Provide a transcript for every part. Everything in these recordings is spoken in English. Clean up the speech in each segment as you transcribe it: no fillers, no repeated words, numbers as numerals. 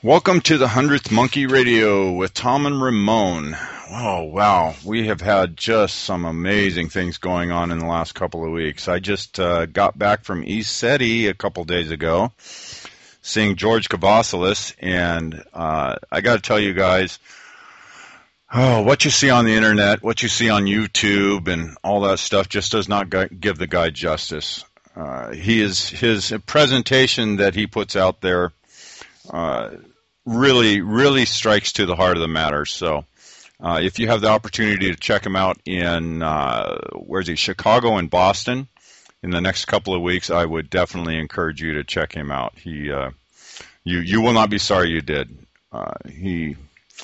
Welcome to the 100th Monkey Radio with Tom and Ramon. Oh, wow. We have had just some amazing things going on in the last couple of weeks. I just got back from ECETI a couple days ago, seeing George Kavassilis, and I got to tell you guys, what you see on the internet, what you see on YouTube, and all that stuff just does not give the guy justice. His presentation that he puts out there really strikes to the heart of the matter. So if you have the opportunity to check him out in, Chicago and Boston in the next couple of weeks, I would definitely encourage you to check him out. You will not be sorry you did. He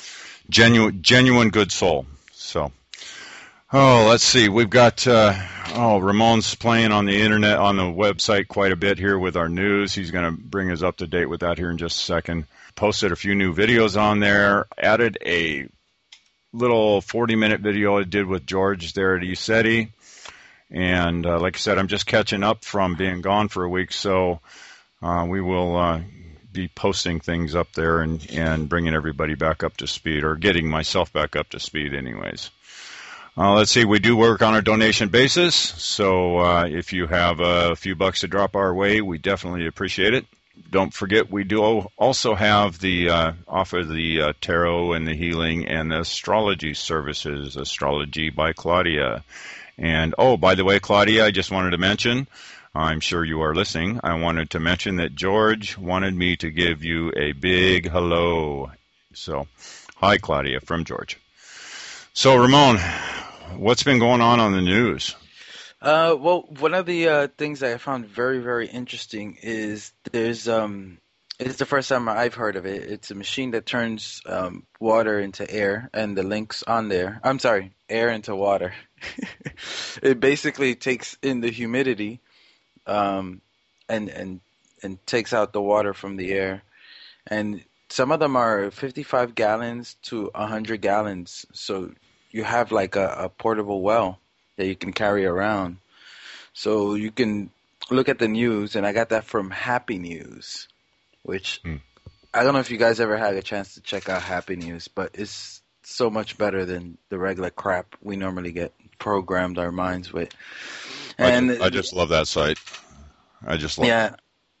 genuine good soul. So, let's see. We've got Ramon's playing on the internet, on the website quite a bit here with our news. He's going to bring us up to date with that here in just a second. Posted a few new videos on there. Added a little 40-minute video I did with George there at ECETI. And like I said, I'm just catching up from being gone for a week, so we will be posting things up there and bringing everybody back up to speed, or getting myself back up to speed anyways. Let's see, we do work on a donation basis, so if you have a few bucks to drop our way, we definitely appreciate it. Don't forget, we do also have offer the tarot and the healing and the astrology services, Astrology by Claudia. And, by the way, Claudia, I just wanted to mention, I'm sure you are listening, I wanted to mention that George wanted me to give you a big hello. So, hi, Claudia, from George. So, Ramon, what's been going on the news? Well, one of the things that I found very, very interesting is it's the first time I've heard of it. It's a machine that turns water into air, and the links on there. I'm sorry, air into water. It basically takes in the humidity, and takes out the water from the air, and some of them are 55 gallons to 100 gallons. So you have like a portable well that you can carry around. So you can look at the news, and I got that from Happy News, which I don't know if you guys ever had a chance to check out Happy News, but it's so much better than the regular crap we normally get programmed our minds with. And I just love that site. I just love it.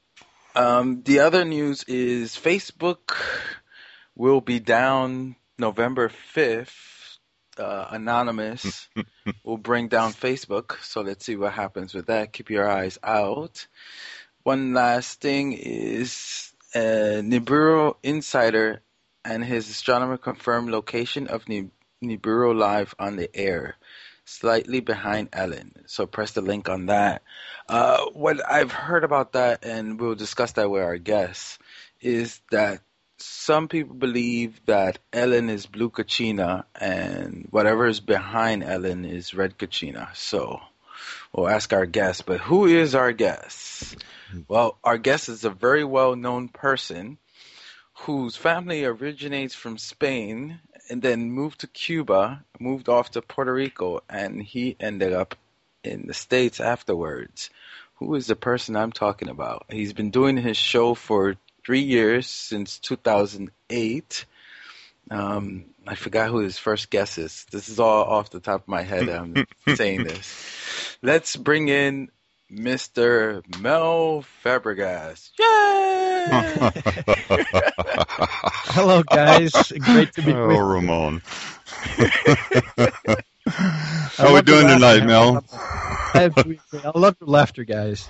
The other news is Facebook will be down November 5th. Anonymous will bring down Facebook, so let's see what happens with that. Keep your eyes out. One last thing is Nibiru Insider and his astronomer confirmed location of Nibiru live on the air, slightly behind Ellen. So press the link on that. What I've heard about that, and we'll discuss that with our guests, is that some people believe that Ellen is blue Kachina, and whatever is behind Ellen is red Kachina. So we'll ask our guest. But who is our guest? Well, our guest is a very well-known person whose family originates from Spain and then moved to Cuba, moved off to Puerto Rico, and he ended up in the States afterwards. Who is the person I'm talking about? He's been doing his show for 3 years, since 2008. I forgot who his first guest is. This is all off the top of my head. I'm saying this. Let's bring in Mr. Mel Fabregas. Yay! Hello, guys. Great to be with you. Ramon. How we doing tonight, Mel? I love your laughter, guys.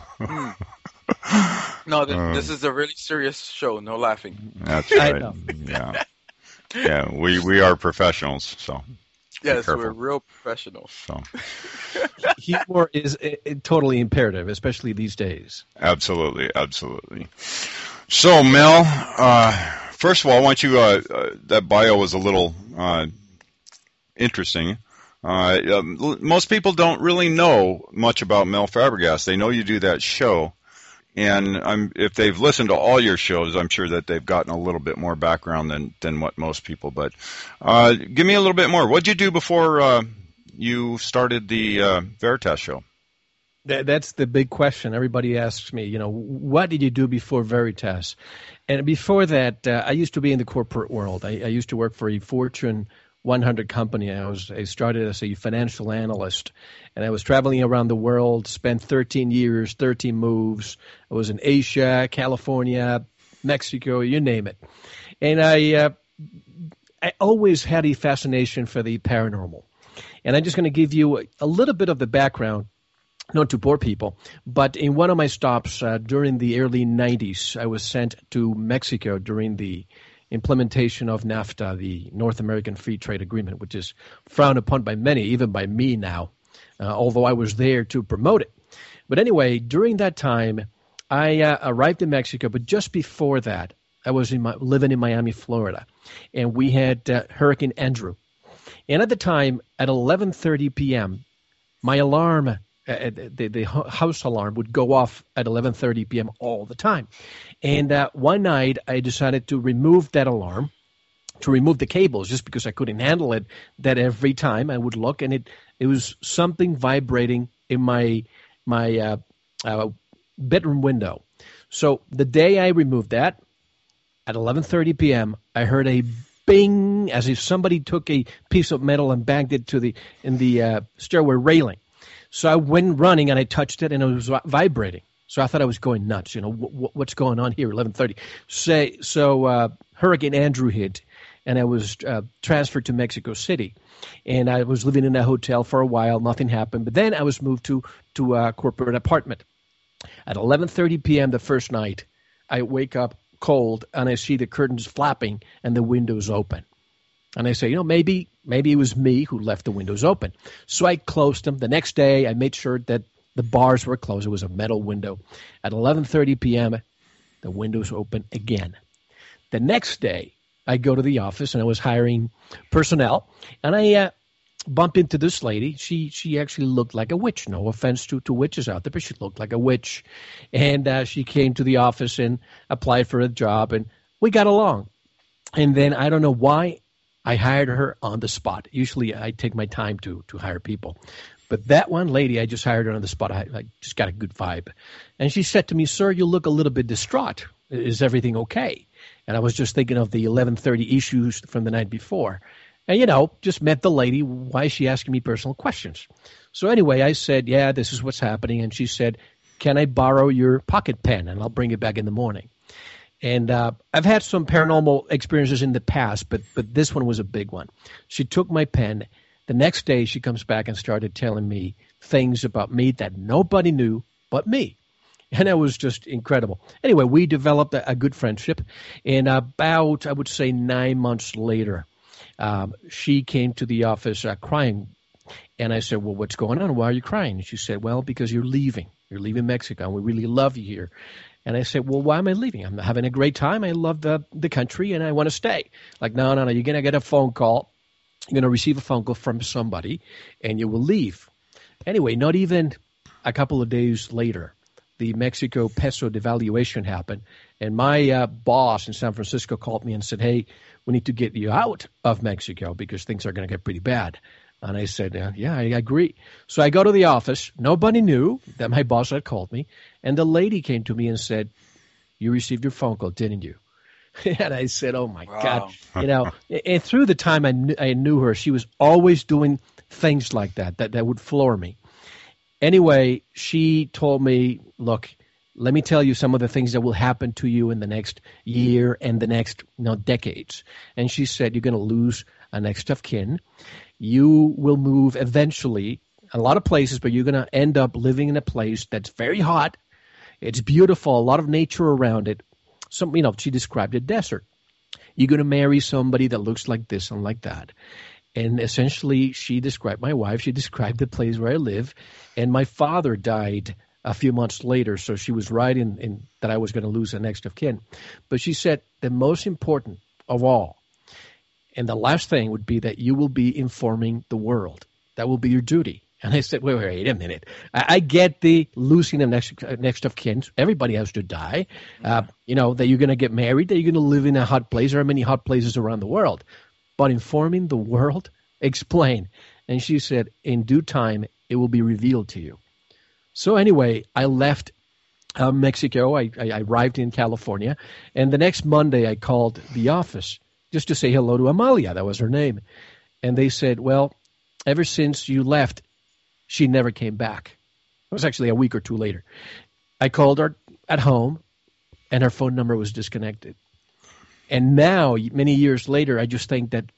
No, this is a really serious show. No laughing. That's right. I know. Yeah. We are professionals, so. Yes, we're real professionals. So. Humor is totally imperative, especially these days. Absolutely. So, Mel, first of all, I want you. That bio was a little interesting. Most people don't really know much about Mel Fabregas. They know you do that show. And if they've listened to all your shows, I'm sure that they've gotten a little bit more background than what most people. But give me a little bit more. What did you do before you started the Veritas show? That's the big question. Everybody asks me, what did you do before Veritas? And before that, I used to be in the corporate world. I used to work for a Fortune 100 company. I started as a financial analyst, and I was traveling around the world, spent 13 years, 13 moves. I was in Asia, California, Mexico, you name it. And I always had a fascination for the paranormal. And I'm just going to give you a little bit of the background, not to bore people, but in one of my stops during the early 90s, I was sent to Mexico during the implementation of NAFTA, the North American Free Trade Agreement, which is frowned upon by many, even by me now, although I was there to promote it. But anyway, during that time, I arrived in Mexico, but just before that, I was living in Miami, Florida, and we had Hurricane Andrew. And at the time, at 11:30 p.m., my alarm, the house alarm, would go off at 11:30 p.m. all the time. And one night, I decided to remove that alarm, to remove the cables, just because I couldn't handle it. That every time I would look, and it was something vibrating in my bedroom window. So the day I removed that, at 11:30 p.m., I heard a bing, as if somebody took a piece of metal and banged it in the stairway railing. So I went running and I touched it, and it was vibrating. So I thought I was going nuts. What's going on here? 11:30. So Hurricane Andrew hit, and I was transferred to Mexico City, and I was living in a hotel for a while. Nothing happened, but then I was moved to a corporate apartment. At 11:30 p.m. the first night, I wake up cold, and I see the curtains flapping and the windows open. And I say, maybe it was me who left the windows open. So I closed them. The next day, I made sure that the bars were closed. It was a metal window. At 11:30 p.m., the windows open again. The next day, I go to the office, and I was hiring personnel, and I bump into this lady. She actually looked like a witch. No offense to witches out there, but she looked like a witch. And she came to the office and applied for a job, and we got along. And then I don't know why I hired her on the spot. Usually I take my time to hire people. But that one lady, I just hired her on the spot. I just got a good vibe. And she said to me, "Sir, you look a little bit distraught. Is everything okay?" And I was just thinking of the 11:30 issues from the night before. And, just met the lady. Why is she asking me personal questions? So anyway, I said, yeah, this is what's happening. And she said, "Can I borrow your pocket pen? And I'll bring it back in the morning." And I've had some paranormal experiences in the past, but this one was a big one. She took my pen. The next day, she comes back and started telling me things about me that nobody knew but me. And it was just incredible. Anyway, we developed a good friendship. And about, I would say, 9 months later, she came to the office crying. And I said, "Well, what's going on? Why are you crying?" And she said, "Well, because you're leaving. You're leaving Mexico, and we really love you here." And I said, "Well, why am I leaving? I'm having a great time. I love the country, and I want to stay." Like, no. You're going to get a phone call. You're going to receive a phone call from somebody, and you will leave. Anyway, not even a couple of days later, the Mexico peso devaluation happened, and my boss in San Francisco called me and said, "Hey, we need to get you out of Mexico because things are going to get pretty bad." And I said, yeah, I agree. So I go to the office. Nobody knew that my boss had called me. And the lady came to me and said, "You received your phone call, didn't you?" And I said, "Oh, my God." And through the time I knew her, she was always doing things like that would floor me. Anyway, she told me, "Look, let me tell you some of the things that will happen to you in the next year and the next decades." And she said, "You're going to lose a next of kin. You will move eventually a lot of places, but you're going to end up living in a place that's very hot. It's beautiful, a lot of nature around it." She described a desert. "You're going to marry somebody that looks like this and like that." And essentially, she described my wife. She described the place where I live. And my father died a few months later, so she was right in that I was going to lose a next of kin. But she said the most important of all, and the last thing would be that you will be informing the world. That will be your duty. And I said, wait a minute. I get the losing the next of kin. Everybody has to die. That you're going to get married, that you're going to live in a hot place. There are many hot places around the world. But informing the world? Explain. And she said, "In due time, it will be revealed to you." So anyway, I left Mexico. I arrived in California, and the next Monday I called the office just to say hello to Amalia. That was her name. And they said, well, ever since you left, she never came back. It was actually a week or two later. I called her at home, and her phone number was disconnected. And now, many years later, I just think that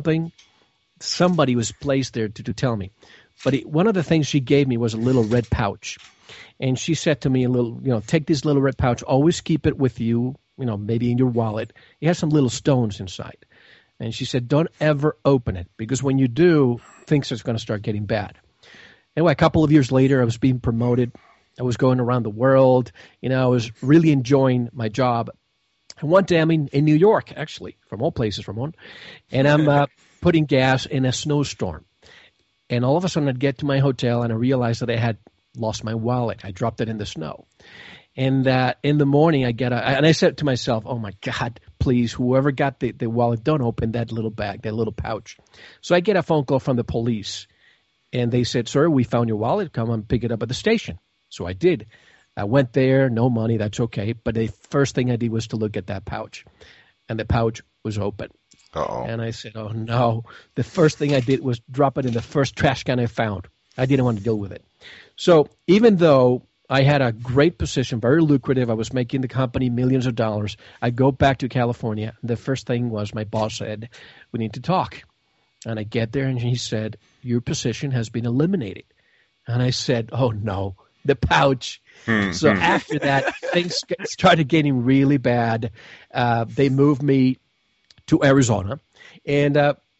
somebody was placed there to tell me. But one of the things she gave me was a little red pouch. And she said to me, take this little red pouch, always keep it with you, maybe in your wallet. It has some little stones inside. And she said, don't ever open it, because when you do, things are going to start getting bad. Anyway, a couple of years later, I was being promoted. I was going around the world. I was really enjoying my job. And one day I'm in New York, actually, from all places, Ramon. And I'm putting gas in a snowstorm. And all of a sudden, I'd get to my hotel, and I realized that I had lost my wallet. I dropped it in the snow. And in the morning, and I said to myself, oh, my God, please, whoever got the wallet, don't open that little bag, that little pouch. So I get a phone call from the police. And they said, sir, we found your wallet. Come and pick it up at the station. So I did. I went there, no money, that's okay. But the first thing I did was to look at that pouch. And the pouch was open. Uh-oh. And I said, oh, no. The first thing I did was drop it in the first trash can I found. I didn't want to deal with it. So even though I had a great position, very lucrative, I was making the company millions of dollars, I go back to California. The first thing was my boss said, we need to talk. And I get there, and he said, your position has been eliminated. And I said, oh, no, the pouch. So after that, things started getting really bad. They moved me to Arizona. And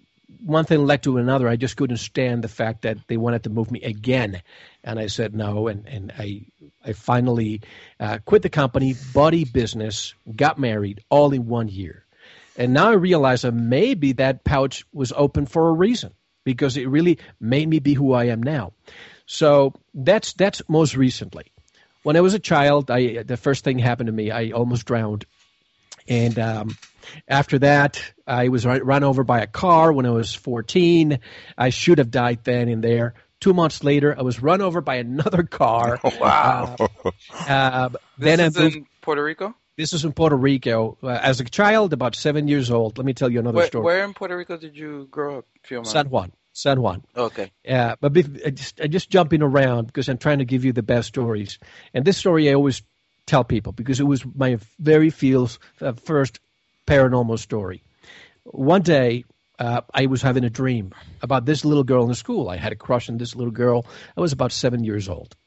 one thing led to another. I just couldn't stand the fact that they wanted to move me again. And I said no. And I finally quit the company, bought a business, got married, all in 1 year. And now I realize that maybe that pouch was open for a reason, because it really made me be who I am now. So that's most recently. When I was a child, the first thing happened to me, I almost drowned. And after that, I was run over by a car when I was 14. I should have died then and there. 2 months later, I was run over by another car. Oh, wow. This is in Puerto Rico? This is in Puerto Rico. As a child, about 7 years old. Let me tell you another story. Where in Puerto Rico did you grow up? San Juan. Okay. But I just jumping around because I'm trying to give you the best stories. And this story I always tell people because it was my very first paranormal story. One day, I was having a dream about this little girl in the school. I had a crush on this little girl. I was about 7 years old.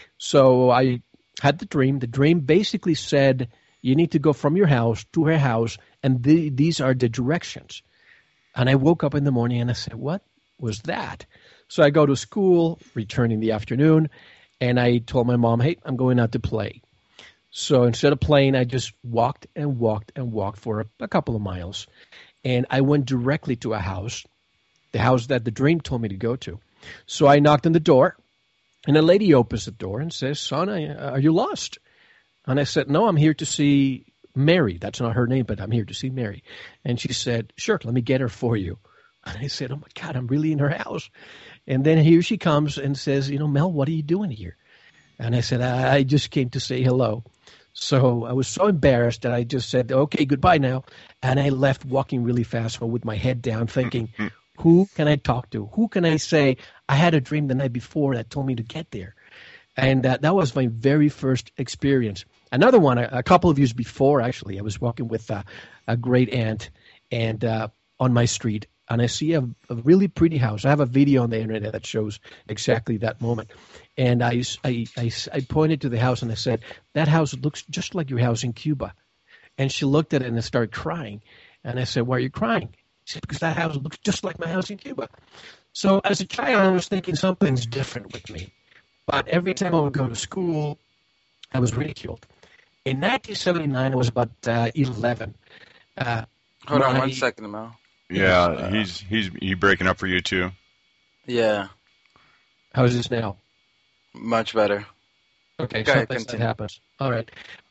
So I had the dream. The dream basically said, you need to go from your house to her house, and these are the directions. And I woke up in the morning, and I said, what was that? So I go to school, return in the afternoon, and I told my mom, hey, I'm going out to play. So instead of playing, I just walked and walked and walked for a couple of miles. And I went directly to a house, the house that the dream told me to go to. So I knocked on the door, and a lady opens the door and says, son, are you lost? And I said, no, I'm here to see Mary. That's not her name, but I'm here to see Mary. And she said, sure, let me get her for you. And I said, oh, my God, I'm really in her house. And then here she comes and says, Mel, what are you doing here? And I said, I just came to say hello. So I was so embarrassed that I just said, okay, goodbye now. And I left walking really fast with my head down thinking, who can I talk to? Who can I say I had a dream the night before that told me to get there? And that was my very first experience. Another one, a couple of years before, actually, I was walking with a great aunt and on my street, and I see a really pretty house. I have a video on the internet that shows exactly that moment. And I pointed to the house and I said, that house looks just like your house in Cuba. And she looked at it and started crying. And I said, why are you crying? She said, because that house looks just like my house in Cuba. So as a child, I was thinking something's different with me. But every time I would go to school, I was ridiculed. In 1979, I was about 11. Hold on 1 second, Mel. Yeah, he's breaking up for you too. Yeah. How is this now? Much better. Okay, something that happens. All right.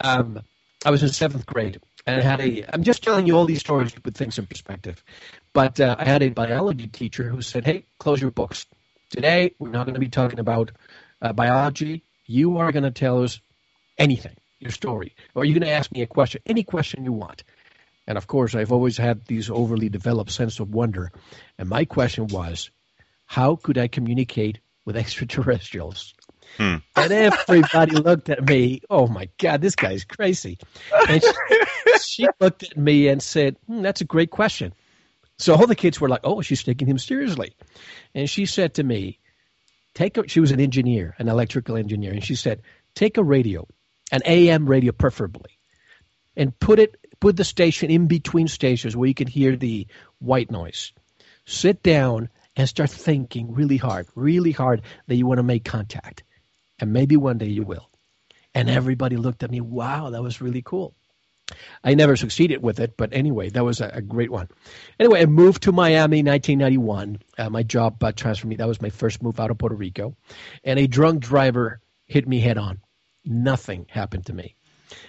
I was in 7th grade, and I'm just telling you all these stories to put things in perspective. But I had a biology teacher who said, hey, close your books. Today, we're not going to be talking about biology. You are going to tell us anything, your story, or you're going to ask me a question, any question you want. And of course, I've always had these overly developed sense of wonder. And my question was, how could I communicate with extraterrestrials? And everybody looked at me. Oh, my God, this guy's crazy. And she looked at me and said, that's a great question. So all the kids were like, oh, she's taking him seriously. And she said to me, she was an engineer, an electrical engineer. And she said, take a radio, an AM radio preferably, and put the station in between stations where you can hear the white noise. Sit down and start thinking really hard that you want to make contact. And maybe one day you will. And everybody looked at me, wow, that was really cool. I never succeeded with it, but anyway, that was a great one. Anyway, I moved to Miami in 1991. My job transferred me. That was my first move out of Puerto Rico. And a drunk driver hit me head on. Nothing happened to me.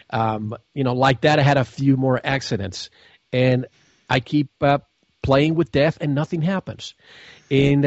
Like that, I had a few more accidents. And I keep playing with death, and nothing happens. In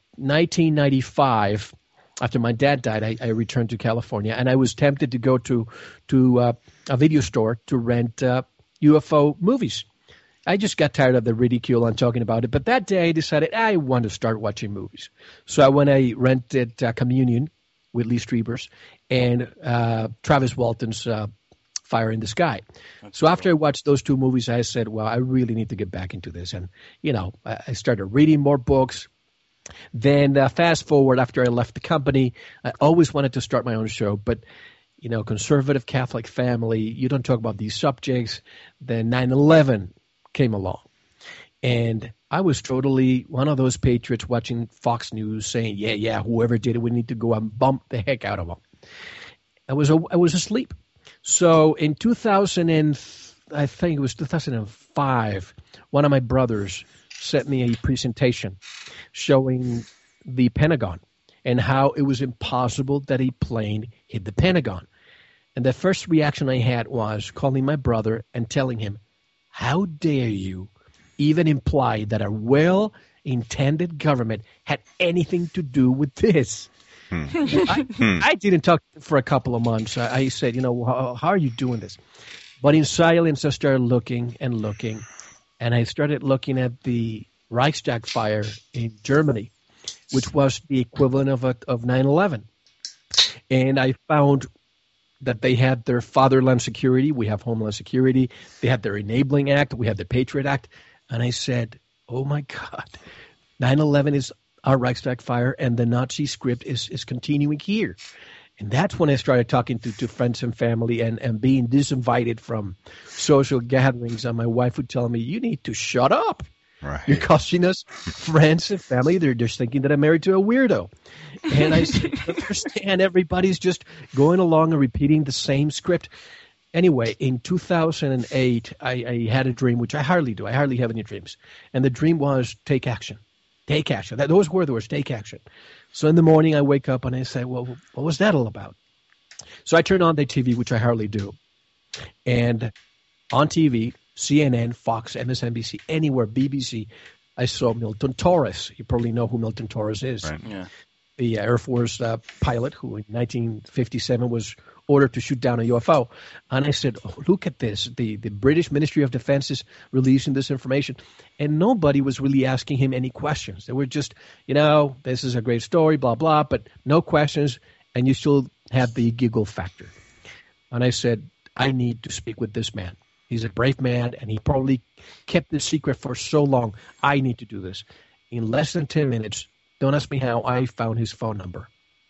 1995, after my dad died, I returned to California, and I was tempted to go to a video store to rent UFO movies. I just got tired of the ridicule on talking about it. But that day, I decided I want to start watching movies. So I rented Communion with Lee Strieber's and Travis Walton's Fire in the Sky. So after I watched those two movies, I said, well, I really need to get back into this. And, I started reading more books. Then fast forward, after I left the company, I always wanted to start my own show. But, conservative Catholic family, you don't talk about these subjects. Then 9/11 came along. And I was totally one of those patriots watching Fox News saying, yeah, whoever did it, we need to go and bump the heck out of them. I was asleep. So in 2005, one of my brothers sent me a presentation showing the Pentagon and how it was impossible that a plane hit the Pentagon. And the first reaction I had was calling my brother and telling him, how dare you even imply that a well-intended government had anything to do with this? I didn't talk for a couple of months. I said, how are you doing this? But in silence, I started looking, and I started looking at the Reichstag fire in Germany, which was the equivalent of 9/11. And I found that they had their Fatherland Security. We have Homeland Security. They had their Enabling Act. We had the Patriot Act. And I said, oh, my God, 9/11 is our Reichstag fire, and the Nazi script is continuing here. And that's when I started talking to friends and family and being disinvited from social gatherings. And my wife would tell me, you need to shut up. Right. You're costing us friends and family. They're just thinking that I'm married to a weirdo. And I said, understand, everybody's just going along and repeating the same script. Anyway, in 2008, I had a dream, which I hardly do. I hardly have any dreams. And the dream was take action. Take action. Those were the words, take action. So in the morning, I wake up and I say, well, what was that all about? So I turn on the TV, which I hardly do. And on TV, CNN, Fox, MSNBC, anywhere, BBC, I saw Milton Torres. You probably know who Milton Torres is. Right. Yeah. The Air Force pilot who in 1957 was ordered to shoot down a UFO. And I said, oh, look at this. The British Ministry of Defense is releasing this information. And nobody was really asking him any questions. They were just, this is a great story, blah, blah, but no questions. And you still had the giggle factor. And I said, I need to speak with this man. He's a brave man, and he probably kept this secret for so long. I need to do this. In less than 10 minutes, don't ask me how, I found his phone number.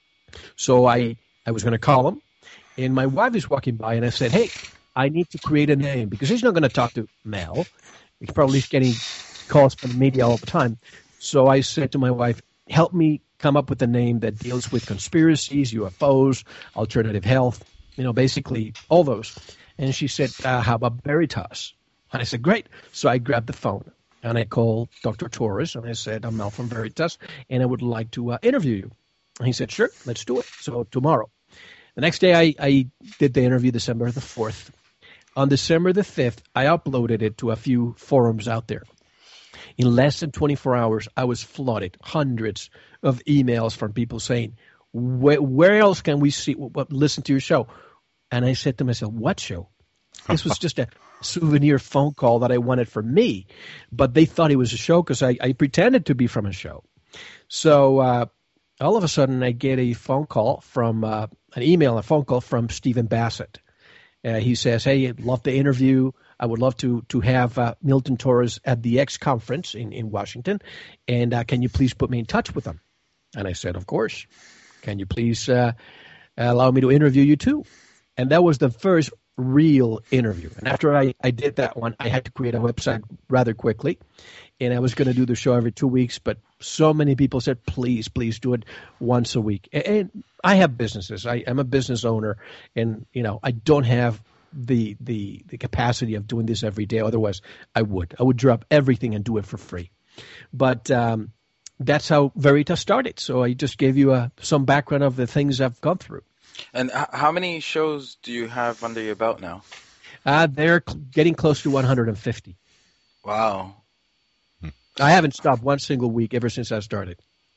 So I was going to call him. And my wife is walking by, and I said, hey, I need to create a name because he's not going to talk to Mel. He's probably getting calls from the media all the time. So I said to my wife, help me come up with a name that deals with conspiracies, UFOs, alternative health, basically all those. And she said, how about Veritas? And I said, great. So I grabbed the phone, and I called Dr. Torres, and I said, I'm Mel from Veritas, and I would like to interview you. And he said, sure, let's do it. So tomorrow. The next day, I did the interview December the 4th. On December the 5th, I uploaded it to a few forums out there. In less than 24 hours, I was flooded, hundreds of emails from people saying, Where else can we listen to your show? And I said to myself, what show? This was just a souvenir phone call that I wanted for me, but they thought it was a show because I pretended to be from a show. So all of a sudden, I get a phone call from a phone call from Stephen Bassett. He says, "Hey, I'd love to interview. I would love to have Milton Torres at the X conference in Washington, and can you please put me in touch with him?" And I said, "Of course. Can you please allow me to interview you too?" And that was the first real interview. And after I did that one, I had to create a website rather quickly. And I was going to do the show every 2 weeks, but so many people said, please do it once a week. And I have businesses. I am a business owner, and I don't have the capacity of doing this every day. Otherwise, I would drop everything and do it for free. But that's how Veritas started. So I just gave you some background of the things I've gone through. And how many shows do you have under your belt now? They're getting close to 150. Wow. I haven't stopped one single week ever since I started.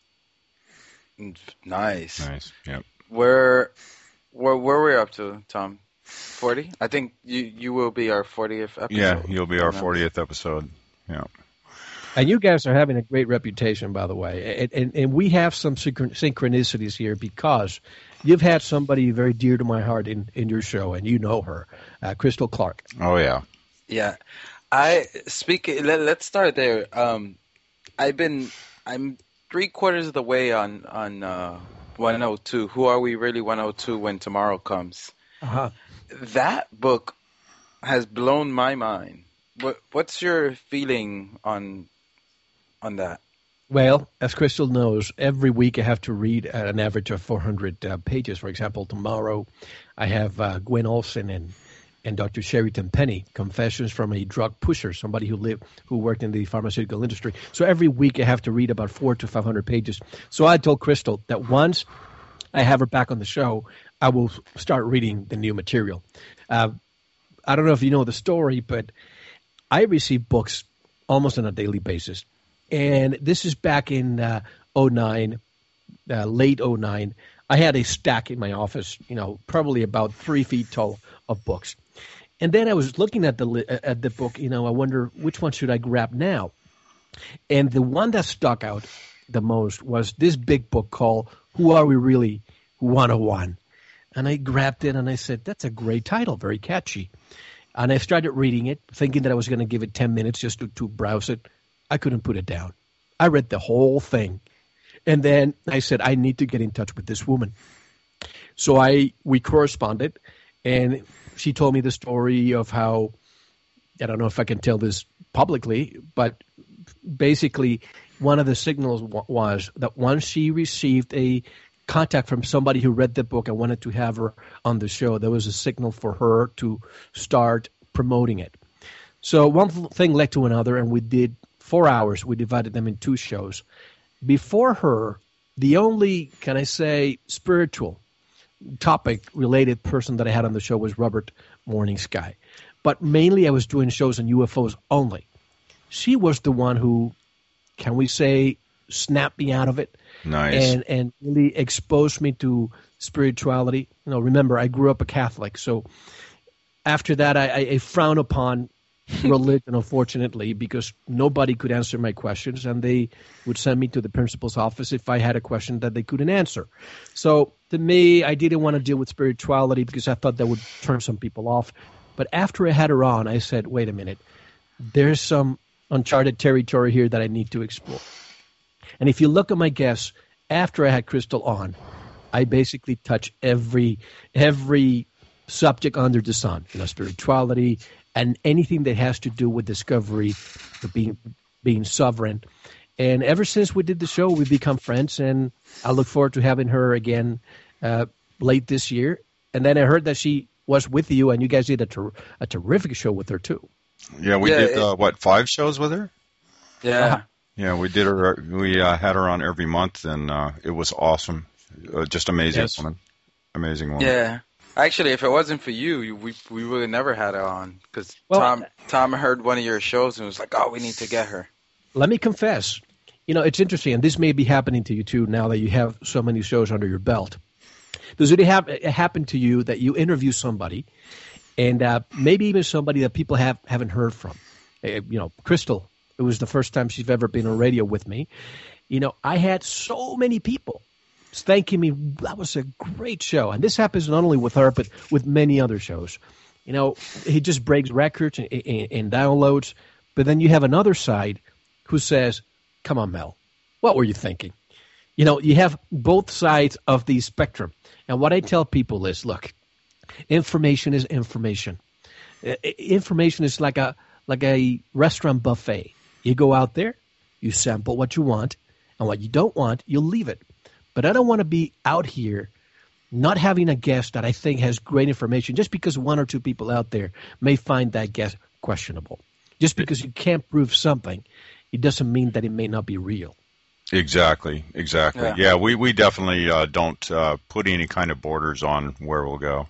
Nice. Yep. Where we're up to, Tom? 40? I think you will be our 40th episode. Yeah, you'll be our 40th episode. Yeah. And you guys are having a great reputation, by the way. And we have some synchronicities here because you've had somebody very dear to my heart in your show, and you know her, Crystal Clark. Oh, yeah. Yeah. Let's start there. I'm 3/4 of the way on 102. Who Are We Really 102 When Tomorrow Comes? Uh-huh. That book has blown my mind. What's your feeling on that? Well, as Crystal knows, every week I have to read an average of 400 pages. For example, tomorrow I have Gwen Olsen and Dr. Sheridan Penny, Confessions from a Drug Pusher, somebody who worked in the pharmaceutical industry. So every week I have to read about 400 to 500 pages. So I told Crystal that once I have her back on the show, I will start reading the new material. I don't know if you know the story, but I receive books almost on a daily basis. And this is back in 2009, late 2009. I had a stack in my office, probably about 3 feet tall of books. And then I was looking at the book, I wonder which one should I grab now? And the one that stuck out the most was this big book called Who Are We Really 101? And I grabbed it and I said, that's a great title, very catchy. And I started reading it, thinking that I was going to give it 10 minutes just to browse it. I couldn't put it down. I read the whole thing. And then I said, I need to get in touch with this woman. So we corresponded, and she told me the story of how, I don't know if I can tell this publicly, but basically one of the signals was that once she received a contact from somebody who read the book and wanted to have her on the show, there was a signal for her to start promoting it. So one thing led to another, and we did 4 hours. We divided them in 2 shows. Before her, the only, can I say, spiritual topic-related person that I had on the show was Robert Morning Sky. But mainly I was doing shows on UFOs only. She was the one who, can we say, snapped me out of it. Nice. And really exposed me to spirituality. Remember, I grew up a Catholic. So after that, I frown upon religion, unfortunately, because nobody could answer my questions, and they would send me to the principal's office if I had a question that they couldn't answer. So to me, I didn't want to deal with spirituality because I thought that would turn some people off. But after I had her on, I said, wait a minute, there's some uncharted territory here that I need to explore. And if you look at my guests, after I had Crystal on, I basically touch every subject under the sun, spirituality, and anything that has to do with discovery, being sovereign. And ever since we did the show, we've become friends, and I look forward to having her again late this year. And then I heard that she was with you, and you guys did a terrific show with her, too. Yeah, we did, 5 shows with her? Yeah. Yeah, we did her. We had her on every month, and it was awesome. Just amazing woman. Amazing woman. Yeah. Actually, if it wasn't for you, we would have never had her on, because Tom heard one of your shows and was like, oh, we need to get her. Let me confess, It's interesting, and this may be happening to you too now that you have so many shows under your belt. Does it happen to you that you interview somebody, and maybe even somebody that people haven't heard from? Crystal, it was the first time she's ever been on radio with me. I had so many people thanking me. That was a great show. And this happens not only with her, but with many other shows. He just breaks records and downloads. But then you have another side who says, come on, Mel, what were you thinking? You have both sides of the spectrum. And what I tell people is, look, information is information. Information is like a restaurant buffet. You go out there, you sample what you want, and what you don't want, you leave it. But I don't want to be out here not having a guest that I think has great information just because one or two people out there may find that guest questionable. Just because you can't prove something, it doesn't mean that it may not be real. Exactly. Yeah, we definitely don't put any kind of borders on where we'll go.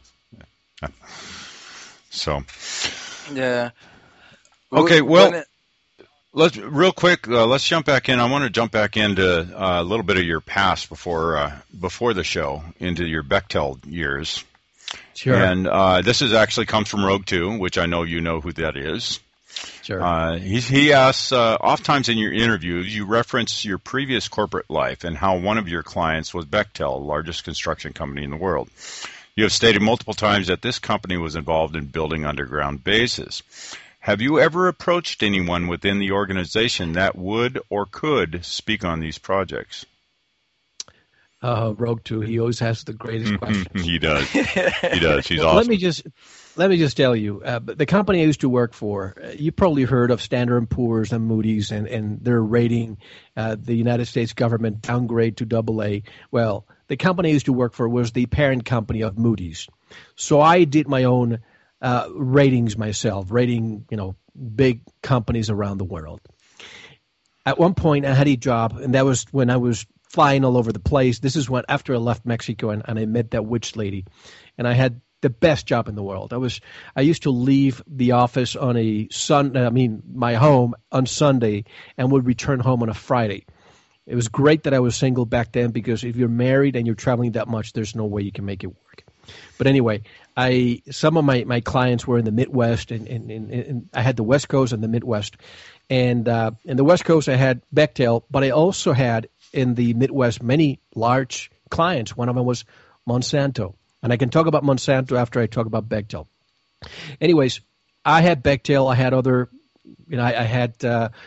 So. Yeah. Okay, well, let's jump back in. I want to jump back into a little bit of your past before the show, into your Bechtel years. Sure. And this actually comes from Rogue 2, which I know you know who that is. Sure. He asks, oftentimes in your interviews, you reference your previous corporate life and how one of your clients was Bechtel, the largest construction company in the world. You have stated multiple times that this company was involved in building underground bases. Have you ever approached anyone within the organization that would or could speak on these projects? Rogue 2, he always has the greatest questions. He does. He's well, awesome. Let me just tell you, the company I used to work for, you probably heard of Standard & Poor's and Moody's and their rating the United States government downgrade to AA. Well, the company I used to work for was the parent company of Moody's. So I did my own ratings myself, rating big companies around the world. At one point, I had a job, and that was when I was flying all over the place. This is when after I left Mexico and I met that witch lady, and I had the best job in the world. I used to leave the office on my home on Sunday and would return home on a Friday. It was great that I was single back then because if you're married and you're traveling that much, there's no way you can make it work. But anyway, some of my clients were in the Midwest, and I had the West Coast and the Midwest. And in the West Coast, I had Bechtel, but I also had in the Midwest many large clients. One of them was Monsanto. And I can talk about Monsanto after I talk about Bechtel. Anyways, I had Bechtel. I had other, I had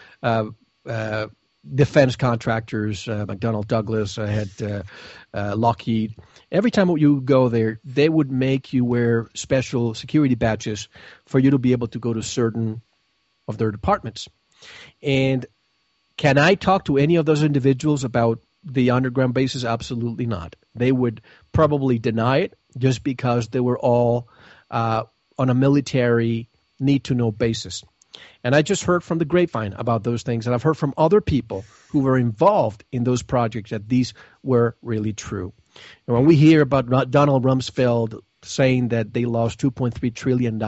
defense contractors, McDonnell Douglas. I had Lockheed. Every time you go there, they would make you wear special security badges for you to be able to go to certain of their departments. And can I talk to any of those individuals about the underground bases? Absolutely not. They would probably deny it just because they were all on a military need-to-know basis. And I just heard from the grapevine about those things, and I've heard from other people who were involved in those projects that these were really true. And when we hear about Donald Rumsfeld saying that they lost $2.3 trillion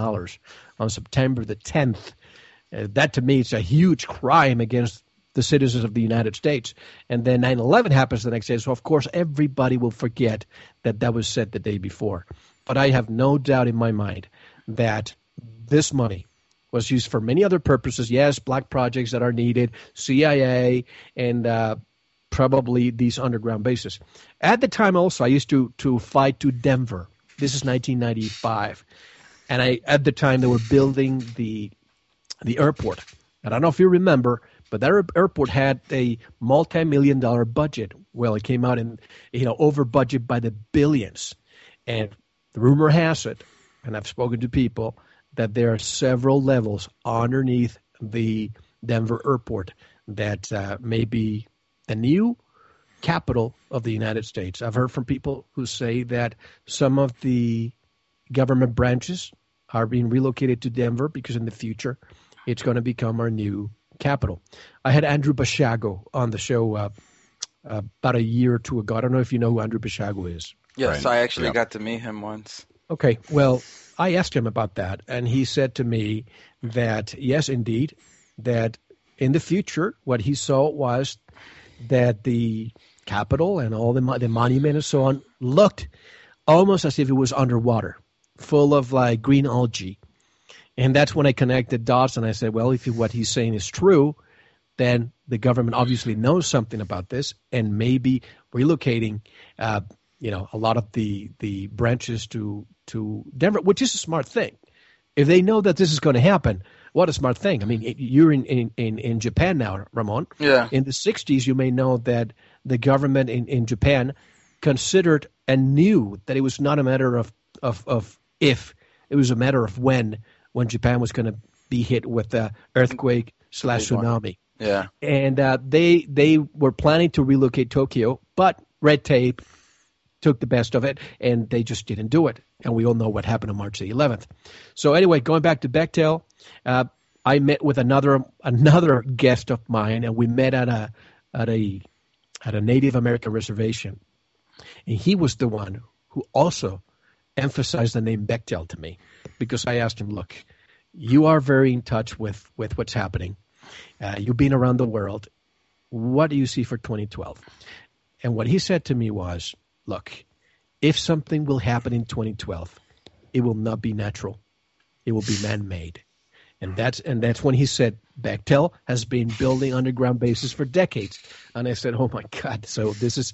on September the 10th, that to me is a huge crime against the citizens of the United States. And then 9/11 happens the next day, so of course everybody will forget that was said the day before. But I have no doubt in my mind that this money was used for many other purposes. Yes, black projects that are needed, CIA, and probably these underground bases. At the time also, I used to fly to Denver. This is 1995. And at the time, they were building the airport. And I don't know if you remember, but that airport had a multi-million-dollar budget. Well, it came out over budget by the billions. And the rumor has it, and I've spoken to people, that there are several levels underneath the Denver airport that may be the new capital of the United States. I've heard from people who say that some of the government branches are being relocated to Denver because in the future it's going to become our new capital. I had Andrew Basiago on the show about a year or two ago. I don't know if you know who Andrew Basiago is. Yes, right. I actually got to meet him once. Okay, well, I asked him about that, and he said to me that, yes, indeed, that in the future, what he saw was that the Capitol and all the monument and so on looked almost as if it was underwater, full of like green algae. And that's when I connected dots and I said, well, if what he's saying is true, then the government obviously knows something about this and maybe relocating, a lot of the branches to Denver, which is a smart thing. If they know that this is going to happen, what a smart thing. I mean, you're in Japan now, Ramon. Yeah. In the 60s, you may know that the government in Japan considered and knew that it was not a matter of if, it was a matter of when Japan was going to be hit with the earthquake / tsunami. Yeah. And they were planning to relocate Tokyo, but red tape took the best of it, and they just didn't do it. And we all know what happened on March the 11th. So anyway, going back to Bechtel, I met with another guest of mine, and we met at a Native American reservation. And he was the one who also emphasized the name Bechtel to me, because I asked him, look, you are very in touch with what's happening. You've been around the world. What do you see for 2012? And what he said to me was, look, if something will happen in 2012, it will not be natural. It will be man-made. And that's when he said, Bechtel has been building underground bases for decades. And I said, oh, my God. So this is,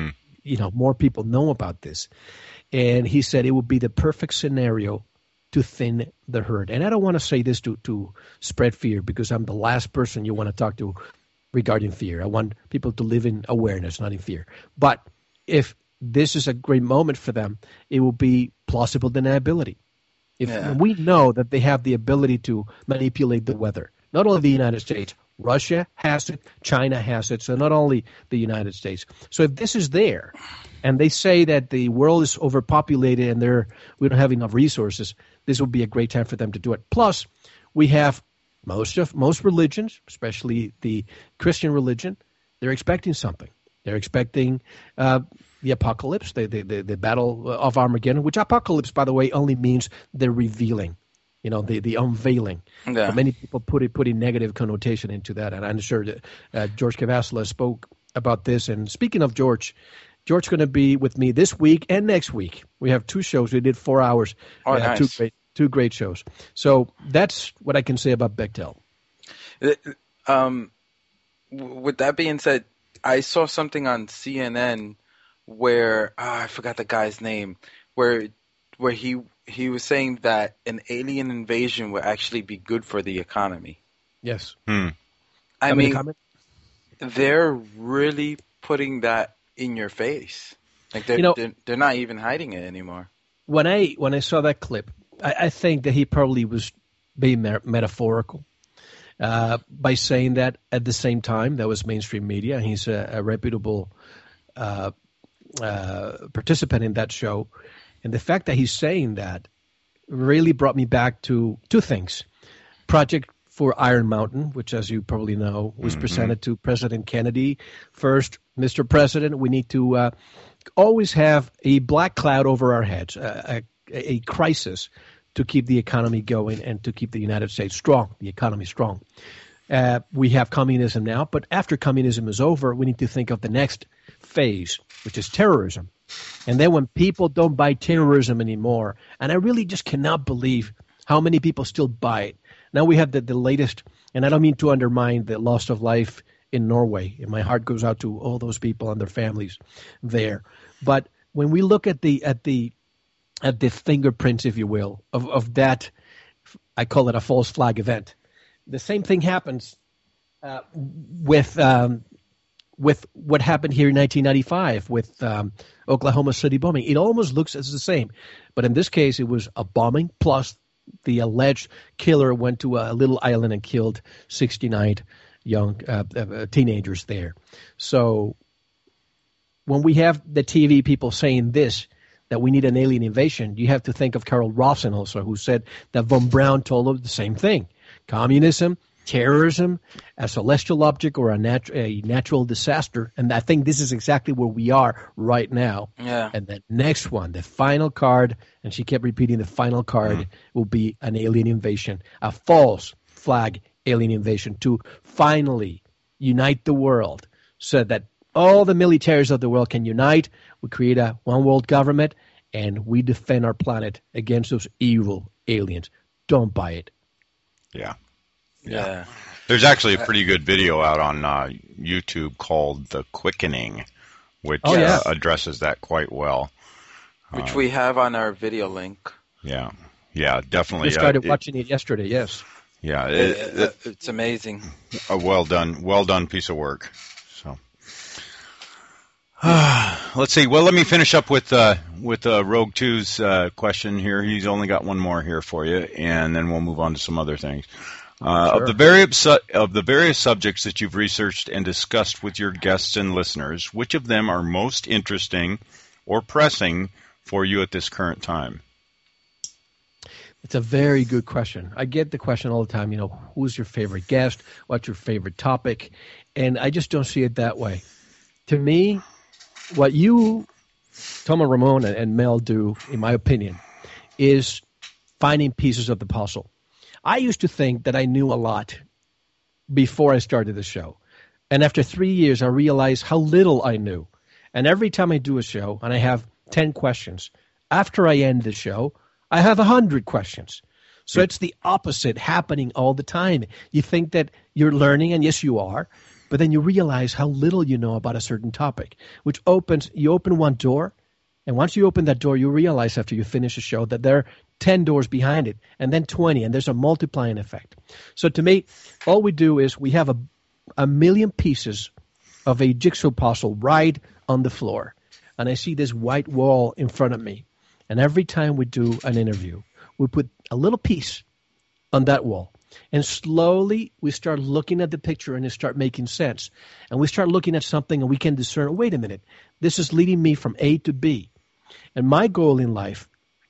more people know about this. And he said it would be the perfect scenario to thin the herd. And I don't want to say this to spread fear, because I'm the last person you want to talk to regarding fear. I want people to live in awareness, not in fear. But if this is a great moment for them, it will be plausible deniability. If we know that they have the ability to manipulate the weather, not only the United States, Russia has it, China has it, so not only the United States. So if this is there, and they say that the world is overpopulated and we don't have enough resources, this will be a great time for them to do it. Plus, we have most religions, especially the Christian religion, they're expecting something. They're expecting the apocalypse, the battle of Armageddon, which apocalypse, by the way, only means the revealing, the unveiling. Yeah. But many people put a negative connotation into that, and I'm sure that George Cavasla spoke about this. And speaking of George going to be with me this week and next week. We have 2 shows. We did 4 hours. Oh, nice. Two great shows. So that's what I can say about Bechtel. With that being said, I saw something on CNN where I forgot the guy's name, where he was saying that an alien invasion would actually be good for the economy. Yes. I mean, they're really putting that in your face. Like they're not even hiding it anymore. When I saw that clip, I think that he probably was being metaphorical by saying that at the same time. That was mainstream media. He's a reputable participant in that show. And the fact that he's saying that really brought me back to 2 things. Project for Iron Mountain, which, as you probably know, was presented to President Kennedy. First, Mr. President, we need to always have a black cloud over our heads, a crisis to keep the economy going and to keep the United States strong, the economy strong. We have communism now, but after communism is over, we need to think of the next phase, which is terrorism. And then when people don't buy terrorism anymore, and I really just cannot believe how many people still buy it. Now we have the latest, and I don't mean to undermine the loss of life in Norway, and my heart goes out to all those people and their families there. But when we look at the fingerprints, if you will, of that, I call it a false flag event. The same thing happens with what happened here in 1995 with Oklahoma City bombing. It almost looks as the same, but in this case, it was a bombing plus the alleged killer went to a little island and killed 69 young teenagers there. So when we have the TV people saying this, that we need an alien invasion, you have to think of Carol Rosin also, who said that von Braun told them the same thing. Communism, terrorism, a celestial object, or a natural disaster. And I think this is exactly where we are right now. Yeah. And the next one, the final card, and she kept repeating the final card will be an alien invasion, a false flag alien invasion, to finally unite the world so that all the militaries of the world can unite. We create a one world government, and we defend our planet against those evil aliens. Don't buy it. Yeah. Yeah. There's actually a pretty good video out on YouTube called The Quickening, which addresses that quite well. Which we have on our video link. Yeah, definitely. We started watching it yesterday, yes. Yeah. It's amazing. A well done piece of work. So, let's see. Well, let me finish up with Rogue 2's question here. He's only got one more here for you, and then we'll move on to some other things. Sure. Of the various subjects that you've researched and discussed with your guests and listeners, which of them are most interesting or pressing for you at this current time? It's a very good question. I get the question all the time, who's your favorite guest? What's your favorite topic? And I just don't see it that way. To me, what you, Tom and Ramon and Mel do, in my opinion, is finding pieces of the puzzle. I used to think that I knew a lot before I started the show. And after 3 years, I realized how little I knew. And every time I do a show and I have 10 questions, after I end the show, I have 100 questions. So it's the opposite happening all the time. You think that you're learning, and yes, you are, but then you realize how little you know about a certain topic, which you open one door, and once you open that door, you realize after you finish a show that there are 10 doors behind it, and then 20, and there's a multiplying effect. So to me, all we do is we have a million pieces of a jigsaw puzzle right on the floor, and I see this white wall in front of me, and every time we do an interview, we put a little piece on that wall, and slowly we start looking at the picture and it start making sense, and we start looking at something and we can discern, wait a minute, this is leading me from A to B. And my goal in life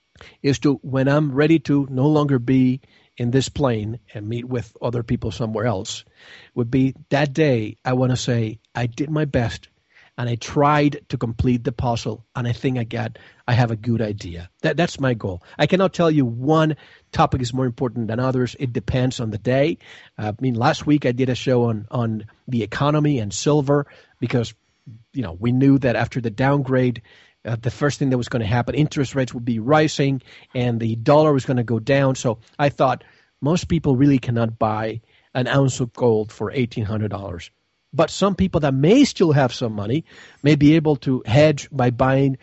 is to, when I'm ready to no longer be in this plane and meet with other people somewhere else, would be that day I want to say, I did my best and I tried to complete the puzzle, and I think I have a good idea. That's my goal. I cannot tell you one topic is more important than others. It depends on the day. Last week I did a show on the economy and silver because, we knew that after the downgrade, the first thing that was going to happen, interest rates would be rising and the dollar was going to go down. So I thought most people really cannot buy an ounce of gold for $1,800. But some people that may still have some money may be able to hedge by buying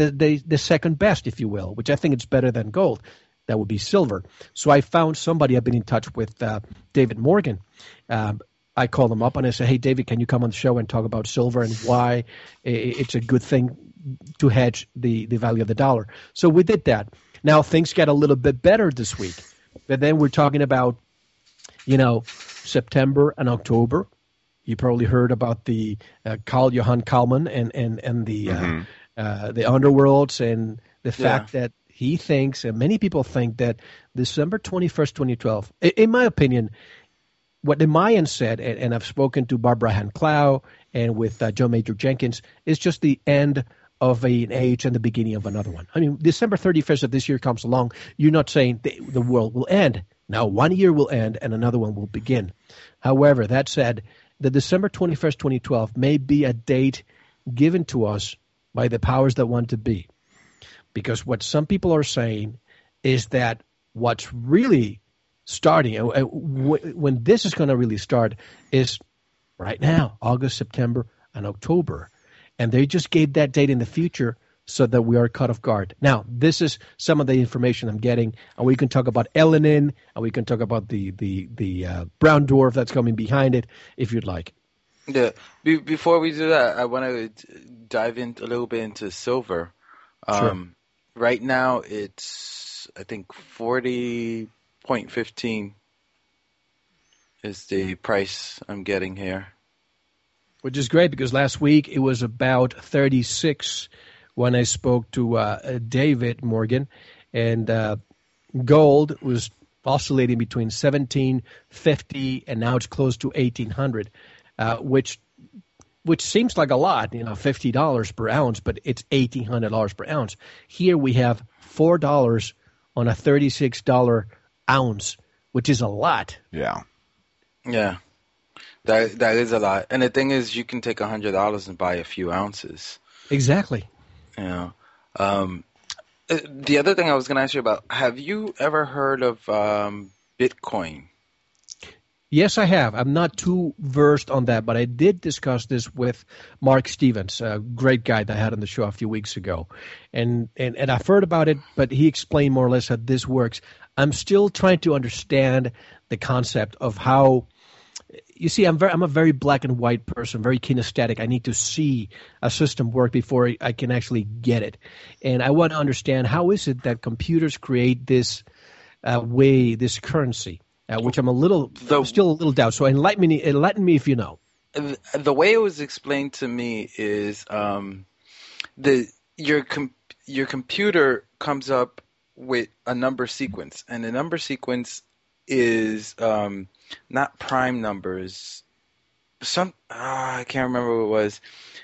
the second best, if you will, which I think it's better than gold. That would be silver. So I found somebody. I've been in touch with David Morgan. I called him up and I said, hey, David, can you come on the show and talk about silver and why it's a good thing to hedge the value of the dollar? So we did that. Now things get a little bit better this week. But then we're talking about, September and October. You probably heard about the Carl-Johan Kalman and the underworlds and the fact that he thinks, and many people think, that December 21st, 2012, in my opinion, what the Mayans said, and I've spoken to Barbara Han-Clow and with John Major Jenkins, is just the end of an age and the beginning of another one. December 31st of this year comes along, you're not saying the world will end. Now, 1 year will end and another one will begin. However, that said, the December 21st, 2012 may be a date given to us by the powers that want to be. Because what some people are saying is that what's really starting, when this is going to really start, is right now, August, September, and October. And they just gave that date in the future so that we are caught off guard. Now, this is some of the information I'm getting, and we can talk about Elenin, and we can talk about the brown dwarf that's coming behind it, if you'd like. Yeah. Before we do that, I want to dive in a little bit into silver. Sure. Right now, it's, I think, 40.15 is the price I'm getting here. Which is great, because last week it was about 36 when I spoke to David Morgan, and gold was oscillating between $1,750 and now it's close to $1,800, which seems like a lot, $50 per ounce, but it's $1,800 per ounce. Here we have $4 on a $36 ounce, which is a lot. Yeah. Yeah, that is a lot. And the thing is, you can take $100 and buy a few ounces. Exactly. You know. Um, the other thing I was going to ask you about, have you ever heard of Bitcoin? Yes, I have. I'm not too versed on that, but I did discuss this with Mark Stevens, a great guy that I had on the show a few weeks ago. And I've heard about it, but he explained more or less how this works. I'm still trying to understand the concept of how. You see, I'm a very black and white person, very kinesthetic. I need to see a system work before I can actually get it. And I want to understand, how is it that computers create this this currency, which I'm still a little doubt. So enlighten me if you know. The way it was explained to me is your computer comes up with a number sequence, and the number sequence is not prime numbers. I can't remember what it was.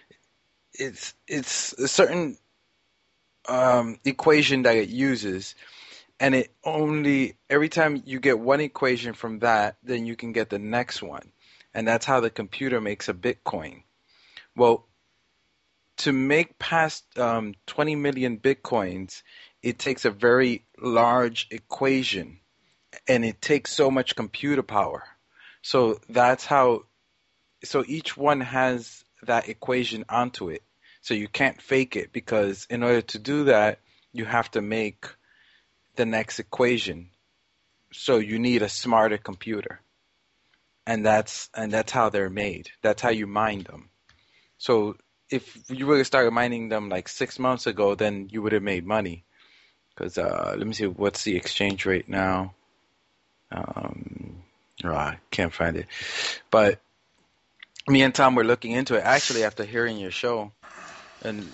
It's a certain equation that it uses, and it only every time you get one equation from that, then you can get the next one, and that's how the computer makes a Bitcoin. Well, to make past 20 million Bitcoins, it takes a very large equation, and it takes so much computer power. So that's how. So each one has that equation onto it. So you can't fake it, because in order to do that, you have to make the next equation. So you need a smarter computer, and that's how they're made. That's how you mine them. So if you would have started mining them like 6 months ago, then you would have made money. Because let me see, what's the exchange rate now? I can't find it. But me and Tom were looking into it actually after hearing your show, and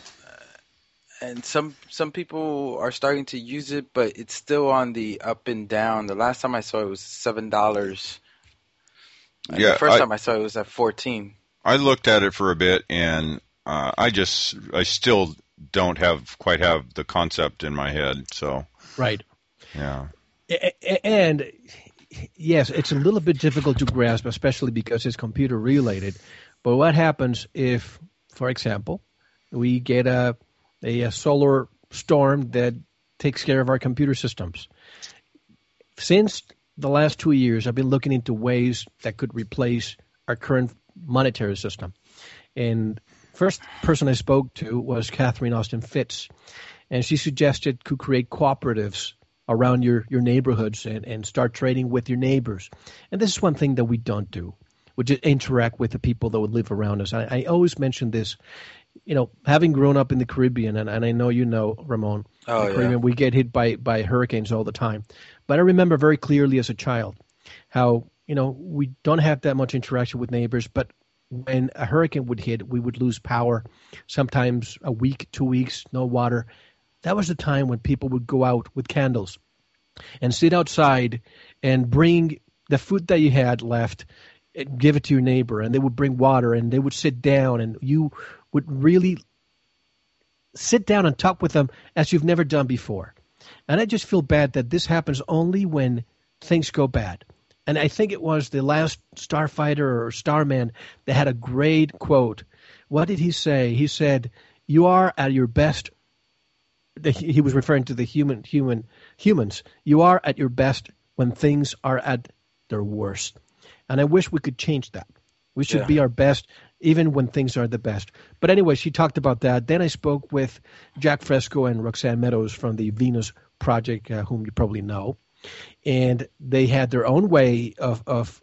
some people are starting to use it, but it's still on the up and down. The last time I saw it was $7. Yeah, the first time I saw it was at 14. I looked at it for a bit, and I still don't quite have the concept in my head. So right, yeah, and yes, it's a little bit difficult to grasp, especially because it's computer related. But what happens if, for example, we get a solar storm that takes care of our computer systems? Since the last 2 years, I've been looking into ways that could replace our current monetary system. And first person I spoke to was Catherine Austin Fitts, and she suggested to create cooperatives around your neighborhoods and start trading with your neighbors. And this is one thing that we don't do, which is interact with the people that would live around us. I always mention this, having grown up in the Caribbean, and I know you know, Ramon, Oh, the Caribbean, we get hit by hurricanes all the time. But I remember very clearly as a child how, we don't have that much interaction with neighbors, but when a hurricane would hit, we would lose power, sometimes a week, 2 weeks, no water. That was the time when people would go out with candles and sit outside and bring the food that you had left, and give it to your neighbor, and they would bring water, and they would sit down, and you would really sit down and talk with them as you've never done before. And I just feel bad that this happens only when things go bad. And I think it was the last Starfighter or Starman that had a great quote. What did he say? He said, "You are at your best." He was referring to the humans. You are at your best when things are at their worst. And I wish we could change that. We should be our best even when things are the best. But anyway, she talked about that. Then I spoke with Jack Fresco and Roxanne Meadows from the Venus Project, whom you probably know. And they had their own way of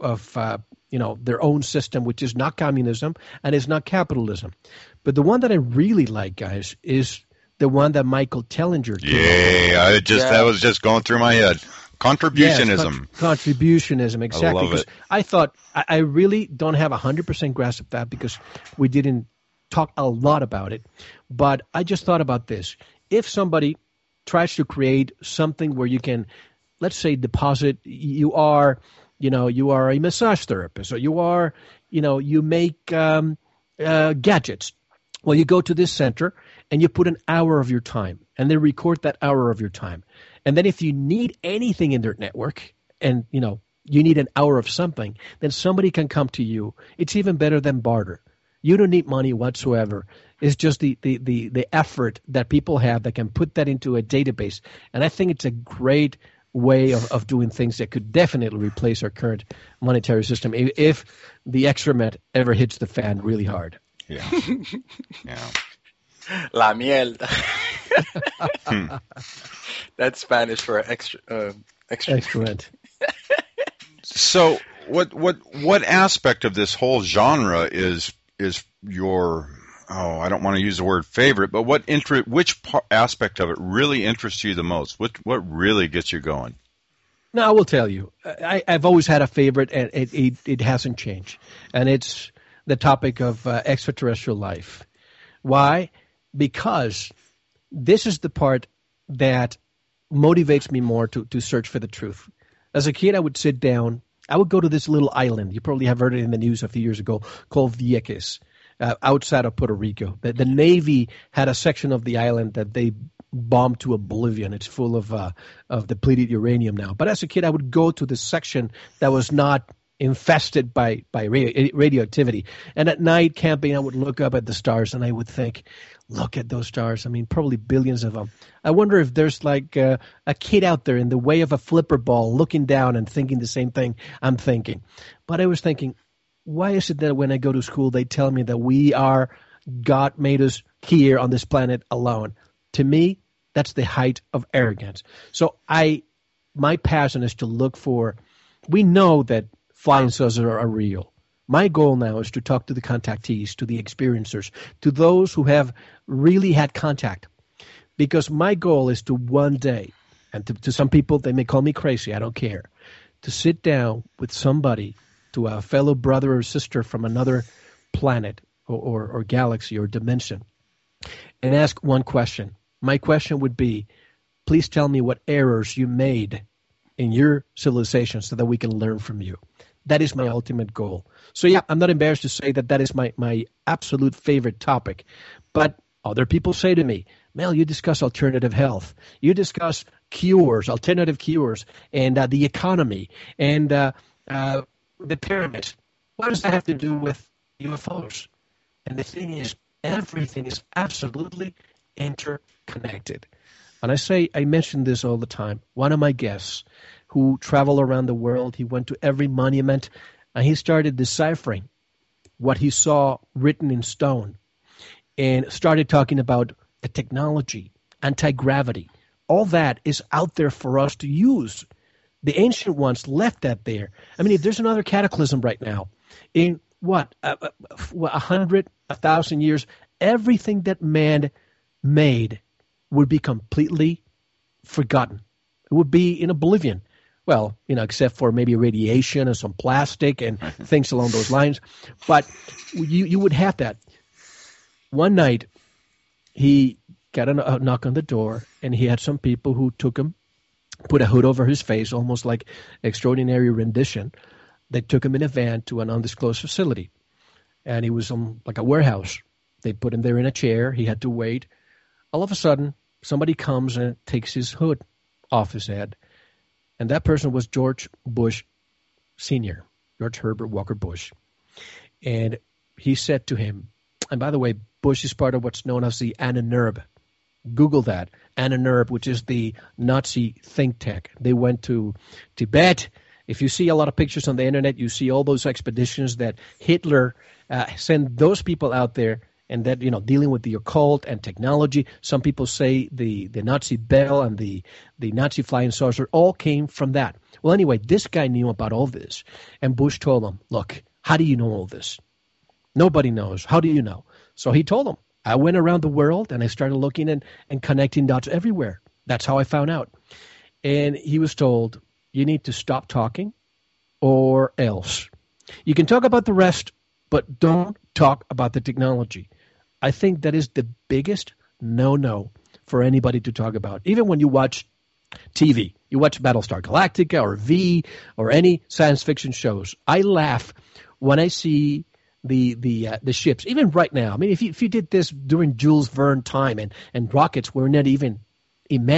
their own system, which is not communism and is not capitalism. But the one that I really like, guys, is the one that Michael Tellinger did. That was just going through my head. Contributionism. Yes, contributionism, exactly. I love it. I thought, I really don't have 100% grasp of that because we didn't talk a lot about it. But I just thought about this. If somebody tries to create something where you can, let's say, deposit, you are a massage therapist, or you make gadgets. Well, you go to this center and you put an hour of your time, and they record that hour of your time. And then if you need anything in their network, and you need an hour of something, then somebody can come to you. It's even better than barter. You don't need money whatsoever. It's just the effort that people have that can put that into a database. And I think it's a great way of doing things that could definitely replace our current monetary system if the excrement ever hits the fan really hard. Yeah. Yeah. La mierda. That's Spanish for Excrement. So what aspect of this whole genre is your, I don't want to use the word favorite, but which aspect of it really interests you the most? What really gets you going? No, I will tell you. I've always had a favorite, and it hasn't changed. And it's the topic of extraterrestrial life. Why? Because this is the part that motivates me more to search for the truth. As a kid, I would sit down. I would go to this little island. You probably have heard it in the news a few years ago, called Vieques, outside of Puerto Rico. The Navy had a section of the island that they bombed to oblivion. It's full of depleted uranium now. But as a kid, I would go to this section that was not infested by radioactivity. And at night, camping, I would look up at the stars and I would think, look at those stars. I mean, probably billions of them. I wonder if there's like a kid out there in the way of a flipper ball looking down and thinking the same thing I'm thinking. But I was thinking, why is it that when I go to school, they tell me that God made us here on this planet alone? To me, that's the height of arrogance. So my passion is to look for, we know that flying saucers are real. My goal now is to talk to the contactees, to the experiencers, to those who have really had contact. Because my goal is to one day, and to some people, they may call me crazy, I don't care, to sit down with somebody, to a fellow brother or sister from another planet or galaxy or dimension, and ask one question. My question would be, please tell me what errors you made in your civilization so that we can learn from you. That is my ultimate goal. So yeah, I'm not embarrassed to say that is my absolute favorite topic. But other people say to me, Mel, you discuss alternative health. You discuss cures, alternative cures, and the economy, and the pyramids. What does that have to do with UFOs? And the thing is, everything is absolutely interconnected. And I mention this all the time. One of my guests who traveled around the world, he went to every monument, and he started deciphering what he saw written in stone and started talking about the technology, anti-gravity. All that is out there for us to use. The ancient ones left that there. I mean, if there's another cataclysm right now, in 100, 1,000 years, everything that man made would be completely forgotten. It would be in oblivion. Well, except for maybe radiation and some plastic and things along those lines. But you would have that. One night, he got a knock on the door, and he had some people who took him, put a hood over his face, almost like extraordinary rendition. They took him in a van to an undisclosed facility. And he was like a warehouse. They put him there in a chair. He had to wait. All of a sudden, somebody comes and takes his hood off his head. And that person was George Bush Sr., George Herbert Walker Bush. And he said to him, and by the way, Bush is part of what's known as the Ahnenerbe. Google that, Ahnenerbe, which is the Nazi think tank. They went to Tibet. If you see a lot of pictures on the internet, you see all those expeditions that Hitler sent those people out there, and that, dealing with the occult and technology. Some people say the Nazi bell and the Nazi flying saucer all came from that. Well, anyway, this guy knew about all this. And Bush told him, look, how do you know all this? Nobody knows. How do you know? So he told him, I went around the world and I started looking and connecting dots everywhere. That's how I found out. And he was told, you need to stop talking or else. You can talk about the rest, but don't talk about the technology. I think that is the biggest no-no for anybody to talk about. Even when you watch TV, you watch Battlestar Galactica or V or any science fiction shows. I laugh when I see the ships. Even right now, I mean, if you did this during Jules Verne time and rockets were not even imagined,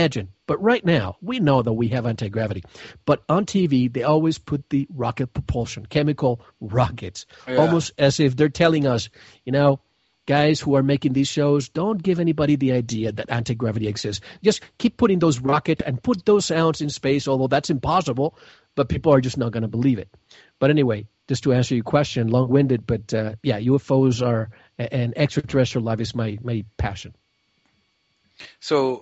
But right now, we know that we have anti-gravity. But on TV, they always put the rocket propulsion, chemical rockets, almost as if they're telling us, guys who are making these shows, don't give anybody the idea that anti-gravity exists. Just keep putting those rockets and put those sounds in space, although that's impossible, but people are just not going to believe it. But anyway, just to answer your question, long-winded, but UFOs are, and extraterrestrial life is my passion. So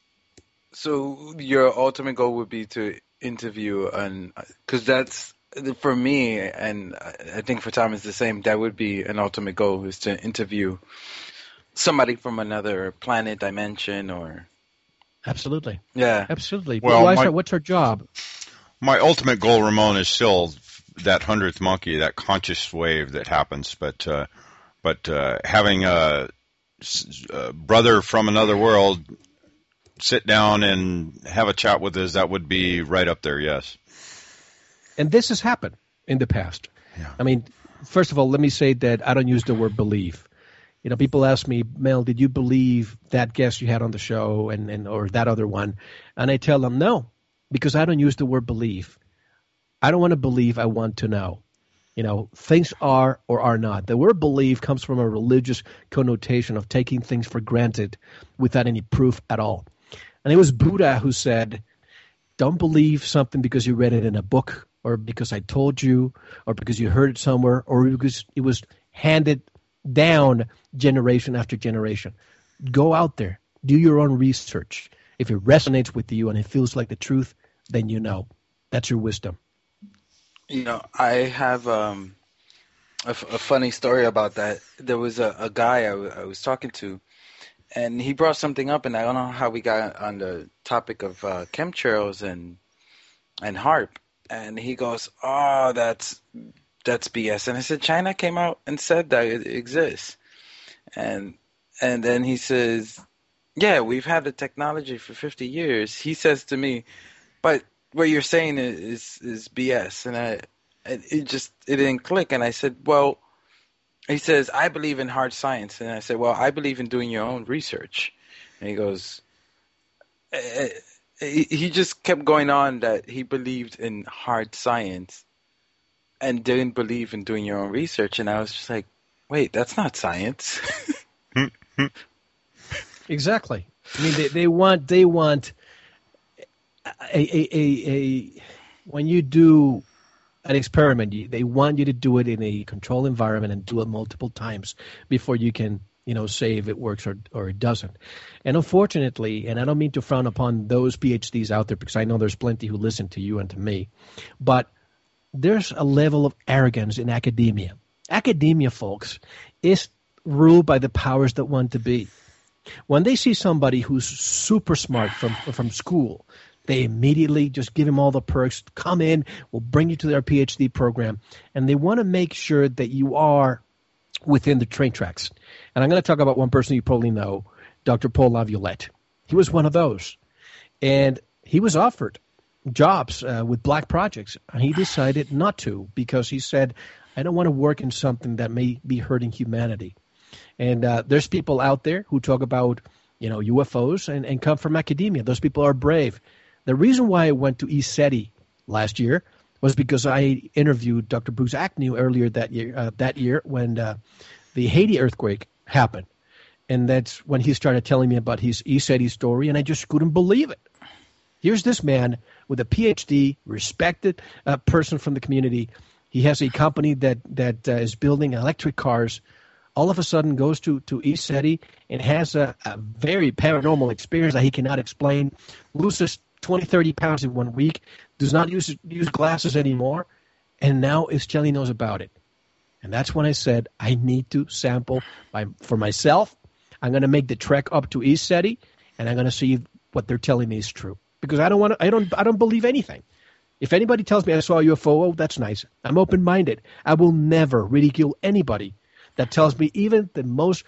your ultimate goal would be to interview, because that's, for me, and I think for Tom it's the same, that would be an ultimate goal, is to interview somebody from another planet, dimension, or... Absolutely. Yeah. Absolutely. Well, what's our job? My ultimate goal, Ramon, is still that 100th monkey, that conscious wave that happens. But having a brother from another world sit down and have a chat with us, that would be right up there, yes. And this has happened in the past. Yeah. I mean, first of all, let me say that I don't use the word believe. People ask me, Mel, did you believe that guest you had on the show and or that other one? And I tell them no, because I don't use the word believe. I don't want to believe, I want to know. Things are or are not. The word believe comes from a religious connotation of taking things for granted without any proof at all. And it was Buddha who said, don't believe something because you read it in a book, or because I told you, or because you heard it somewhere, or because it was handed down generation after generation. Go out there, do your own research. If it resonates with you and it feels like the truth, then that's your wisdom. I have a funny story about that. There was a guy I was talking to, and he brought something up, and I don't know how we got on the topic of chemtrails and HAARP. And he goes, "Oh, that's BS." And I said, "China came out and said that it exists." And then he says, "Yeah, we've had the technology for 50 years." He says to me, "But what you're saying is BS." And it didn't click. And I said, "Well," he says, "I believe in hard science." And I said, "Well, I believe in doing your own research." And he goes, he just kept going on that he believed in hard science and didn't believe in doing your own research. And I was just like, wait, that's not science. Exactly. I mean, they want a when you do an experiment, they want you to do it in a controlled environment and do it multiple times before you can, say if it works or it doesn't. And unfortunately, and I don't mean to frown upon those PhDs out there, because I know there's plenty who listen to you and to me, but there's a level of arrogance in academia. Academia, folks, is ruled by the powers that want to be. When they see somebody who's super smart from school, they immediately just give him all the perks, come in, we'll bring you to their PhD program, and they want to make sure that you are within the train tracks. And I'm going to talk about one person you probably know, Dr. Paul Laviolette. He was one of those. And he was offered jobs with black projects, and he decided not to, because he said, I don't want to work in something that may be hurting humanity. And there's people out there who talk about, UFOs and come from academia. Those people are brave. The reason why I went to ECETI last year was because I interviewed Dr. Bruce Agnew earlier that year when the Haiti earthquake happened. And that's when he started telling me about his ECETI story, and I just couldn't believe it. Here's this man with a PhD, respected person from the community. He has a company that is building electric cars. All of a sudden goes to ECETI and has a very paranormal experience that he cannot explain, loses 20, 30 pounds in 1 week, does not use glasses anymore, and now is telling us about it. And that's when I said, I need to sample for myself. I'm going to make the trek up to ECETI, and I'm going to see what they're telling me is true. Because I don't believe anything. If anybody tells me I saw a UFO, oh, that's nice. I'm open-minded. I will never ridicule anybody that tells me even the most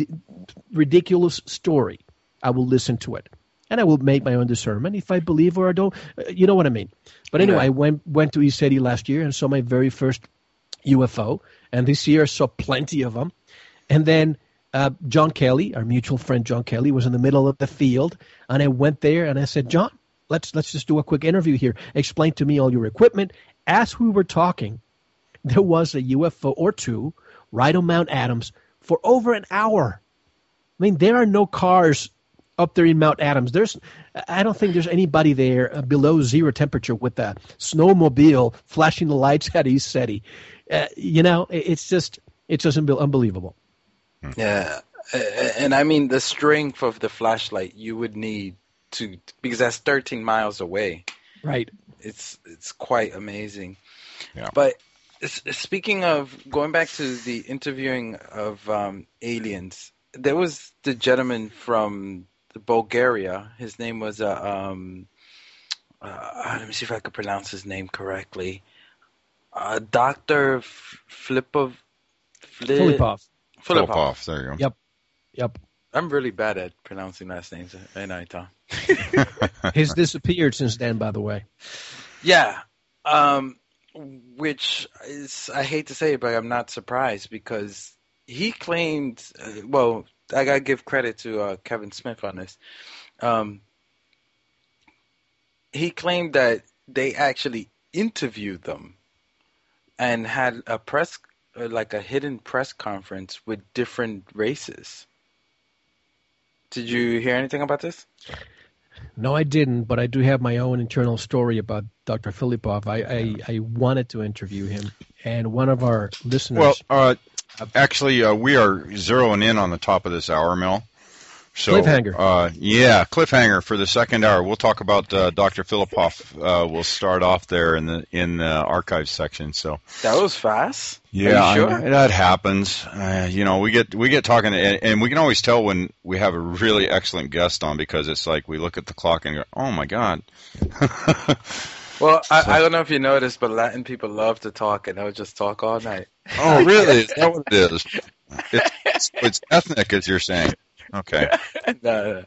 ridiculous story. I will listen to it. And I will make my own discernment if I believe or I don't. You know what I mean? But anyway, yeah. I went to ECETI last year and saw my very first UFO. And this year I saw plenty of them. And then John Kelly, our mutual friend John Kelly, was in the middle of the field, and I went there and I said, John, let's just do a quick interview here. Explain to me all your equipment. As we were talking, there was a UFO or two right on Mount Adams for over an hour. I mean, there are no cars up there in Mount Adams. I don't think there's anybody there below zero temperature with a snowmobile flashing the lights at East City. It's just unbelievable. Yeah, and I mean the strength of the flashlight you would need because that's 13 miles away. Right. It's quite amazing. Yeah. But speaking of going back to the interviewing of aliens, there was the gentleman from Bulgaria. His name was let me see if I could pronounce his name correctly. Dr. Filipov. Filipov. There you go. Yep. I'm really bad at pronouncing last names, ain't I, Tom? He's disappeared since then, by the way. Yeah. Which is, I hate to say it, but I'm not surprised because he claimed, I got to give credit to Kevin Smith on this. He claimed that they actually interviewed them and had a a hidden press conference with different races. Did you hear anything about this? No, I didn't, but I do have my own internal story about Dr. Filipov. I wanted to interview him, and one of our listeners... Well, actually, we are zeroing in on the top of this hour, Mel. So, cliffhanger. Cliffhanger for the second hour. We'll talk about Dr. Filipov. We'll start off there in the archives section. So that was fast. Yeah, Are you sure? that happens. We get talking, and we can always tell when we have a really excellent guest on because it's like we look at the clock and go, "Oh my God." Well, I don't know if you noticed, but Latin people love to talk, and they'll just talk all night. Oh, really? Is that what it is? It's ethnic, as you're saying. Okay. No.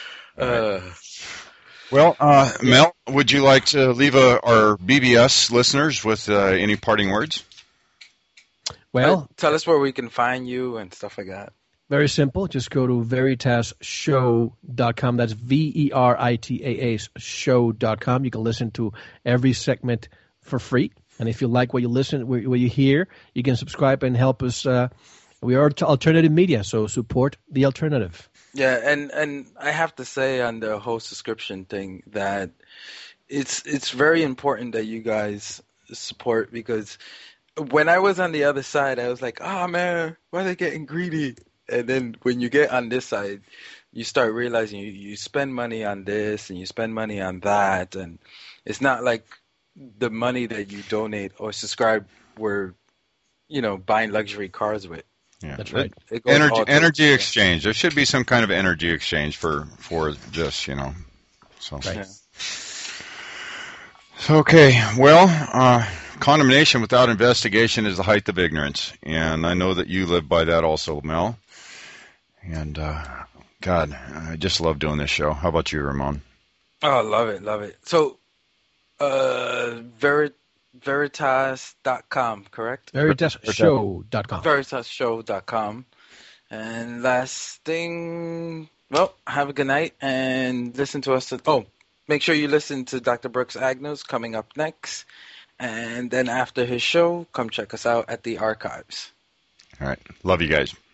Well, Mel, would you like to leave our BBS listeners with any parting words? Well, tell us where we can find you and stuff like that. Very simple. Just go to veritasshow.com. That's VERITAS show.com. You can listen to every segment for free. And if you like what you hear, you can subscribe and help us. We are alternative media, so support the alternative. Yeah, and I have to say on the whole subscription thing that it's very important that you guys support because when I was on the other side, I was like, oh man, why are they getting greedy? And then when you get on this side, you start realizing you spend money on this and you spend money on that, and it's not like the money that you donate or subscribe we're buying luxury cars with. Yeah, that's right. Energy exchange. There should be some kind of energy exchange for this, So. Right. Yeah. Okay. Well, condemnation without investigation is the height of ignorance, and I know that you live by that also, Mel. And God, I just love doing this show. How about you, Ramon? Oh, love it. So, Veritas.com, correct? VeritasShow.com. VeritasShow.com. And last thing, have a good night and listen to us. Make sure you listen to Dr. Brooks Agnos coming up next. And then after his show, come check us out at the archives. All right. Love you guys.